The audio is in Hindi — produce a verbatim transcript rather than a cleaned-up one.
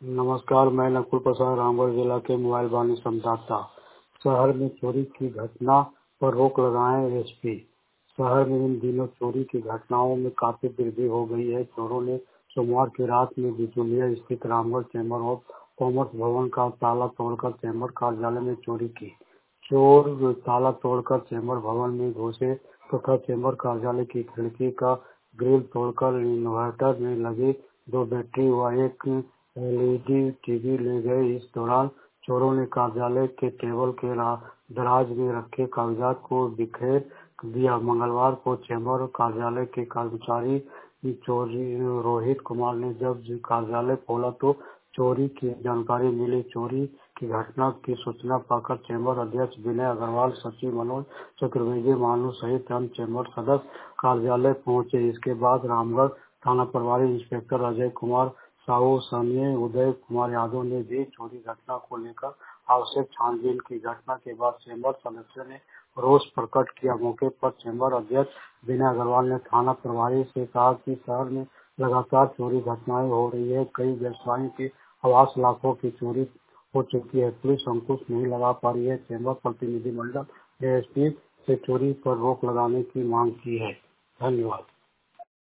नमस्कार, मैं नकुल प्रसाद रामगढ़ जिला के मोबाइल वाहन संवाददाता। शहर में चोरी की घटना पर रोक लगाएं एसपी। शहर में इन दिनों चोरी की घटनाओं में काफी वृद्धि हो गई है। चोरों ने सोमवार की रात में बिचौलिया स्थित रामगढ़ चैम्बर ऑफ कॉमर्स भवन का ताला तोड़कर चैम्बर कार्यालय में चोरी की। चोर ताला तोड़कर चैम्बर भवन में घुसे तथा चैम्बर कार्यालय की खिड़की का ग्रिल तोड़कर इन्वर्टर में लगे दो बैटरी व एक एलईडी टीवी ले गए। इस दौरान चोरों ने कार्यालय के टेबल के दराज में रखे कागजात को बिखेर दिया। मंगलवार को चैम्बर कार्यालय के कर्मचारी चोरी रोहित कुमार ने जब कार्यालय खोला तो चोरी की जानकारी मिली। चोरी की घटना की सूचना पाकर चैम्बर अध्यक्ष विनय अग्रवाल, सचिव मनोज चतुर्वेदी मानू सहित अन्य चैम्बर सदस्य कार्यालय पहुंचे। इसके बाद रामगढ़ थाना प्रभारी इंस्पेक्टर अजय कुमार साहू सने उदय कुमार यादव ने भी चोरी घटना को लेकर आवश्यक छानबीन की। घटना के बाद चैम्बर सदस्यों ने रोष प्रकट किया। मौके पर चैम्बर अध्यक्ष विनय अग्रवाल ने थाना प्रभारी से कहा कि शहर में लगातार चोरी घटनाएं हो रही है। कई व्यवसायियों के आवास लाखों की चोरी हो चुकी है। पुलिस अंकुश नहीं लगा पा रही है। चैम्बर प्रतिनिधिमंडल ने एसपी से चोरी पर रोक लगाने की मांग की है। धन्यवाद।